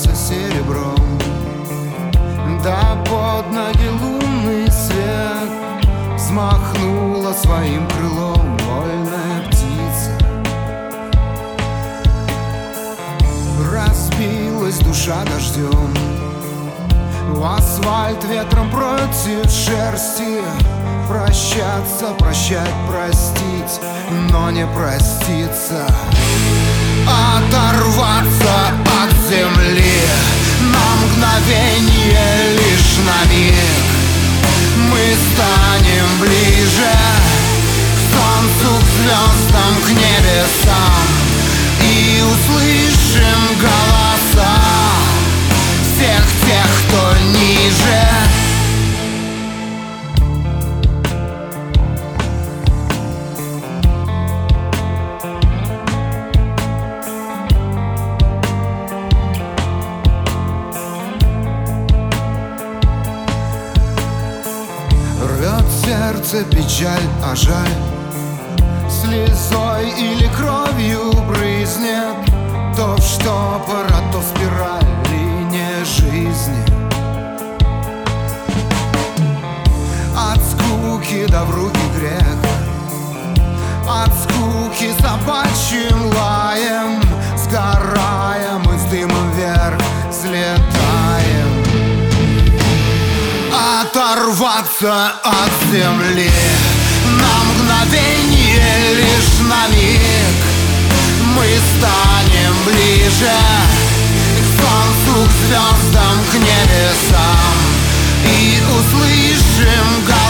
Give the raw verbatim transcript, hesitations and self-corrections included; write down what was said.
льется серебром, да под ноги лунный свет взмахнула своим крылом вольная птица. Разбилась душа дождем, в асфальт ветром против шерсти. Прощаться, прощать, простить, но не проститься. Оторваться от земли на мгновение, лишь на миг. Мы станем ближе к солнцу, к звездам, к небесам, и услышим голоса всех тех, кто ниже. Рвет сердце печаль, а жаль слезой или кровью брызнет. То в штопор, а то в спираль линия жизни. От скуки да в руки грех, от скуки собачьим лаем, сгораем мы с дымом вверх, взлетаем. Оторваться от земли на мгновение, лишь на миг. Мы станем ближе к солнцу, к звездам, к небесам, и услышим